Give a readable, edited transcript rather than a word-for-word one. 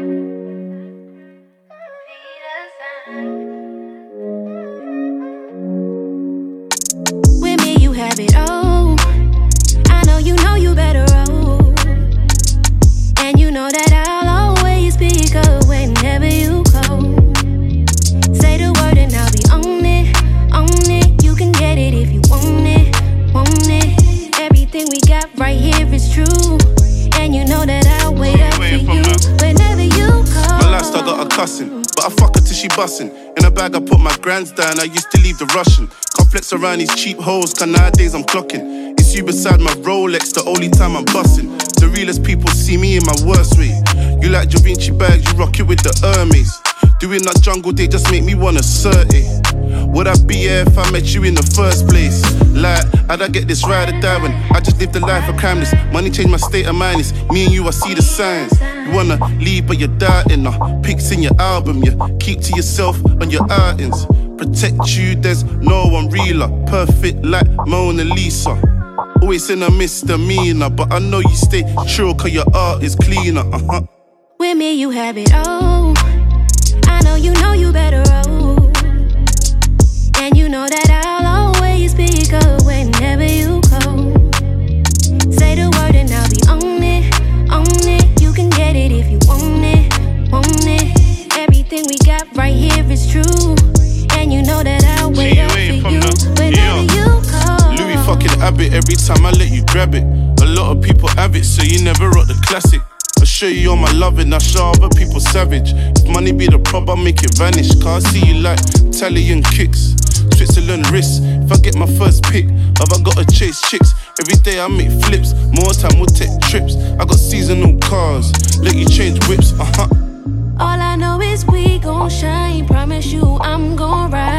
With me, you have it all. I know you better roll. And you know that I'll always pick up whenever you call. Say the word and I'll be on it. You can get it if you want it. Everything we got right here is true. And you know that I'll wait up for you whenever you call. My lifestyle got her cussing, but I fuck her till she bussin'. In a bag I put my grands down, I used to leave the Russian. Can't flex around these cheap hoes, cause nowadays I'm clocking. It's you beside my Rolex, the only time I'm bussin'. The realest people see me in my worst way. You like Da Vinci bags, you rock it with the Hermes. Doing that jungle, they just make me wanna assert it. Would I be here if I met you in the first place? Like, how'd I get this ride or die when I just lived the life of crimeless? Money changed my state of mind, it's me and you, I see the signs. You wanna leave but you're doubting, pics in your album, you keep to yourself on your outings. Protect you, there's no one realer, perfect like Mona Lisa. Always in a misdemeanor, but I know you stay true cause your art is cleaner, With me you have it all. I know you better roll. And you know that I'll always pick up whenever you call. Say the word and I'll be on it. You can get it if you want it. Everything we got right here is true. And you know that I'll wait up for you whenever you call. Louis fucking habit, every time I let you grab it. A lot of people have it, so you never rock the classic. I show you all my loving, I show other people savage. If money be the problem, I make it vanish. Cause I see you like Italian kicks, Switzerland wrists. If I get my first pick, have I gotta chase chicks? Every day I make flips, more time we'll take trips. I got seasonal cars, let you change whips, All I know is we gon' shine, promise you I'm gon' ride.